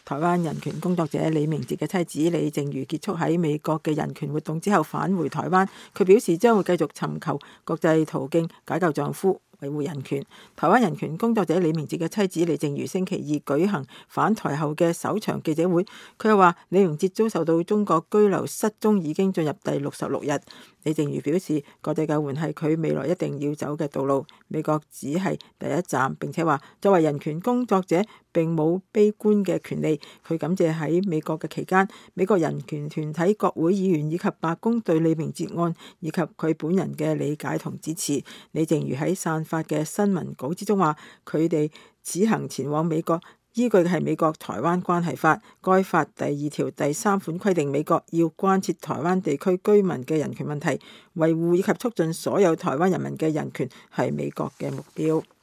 台灣人權工作者李明哲嘅妻子李淨瑜結束喺美國嘅人權活動之後返回台灣，佢表示將會繼續尋求國際途徑解救丈夫，維護人權。台灣人權工作者李明哲嘅妻子李淨瑜星期二舉行返台後嘅首場記者會，佢又話李明哲遭受到中國拘留失蹤已經進入第66日。李淨瑜表示，國際救援係佢未來一定要走嘅道路，美國只係第一站，並且話作為人權工作者並冇悲觀嘅權利。佢感謝喺美國嘅期間，美國人權團體、國會議員以及白宮對李明哲案以及佢本人嘅理解同支持。李淨瑜喺散發嘅新聞稿之中話，佢哋此行前往美國依據嘅係美國台灣關係法，該法第2條第3款規定，美國要關切台灣地區居民嘅人權問題，維護以及促進所有台灣人民嘅人權係美國嘅目標。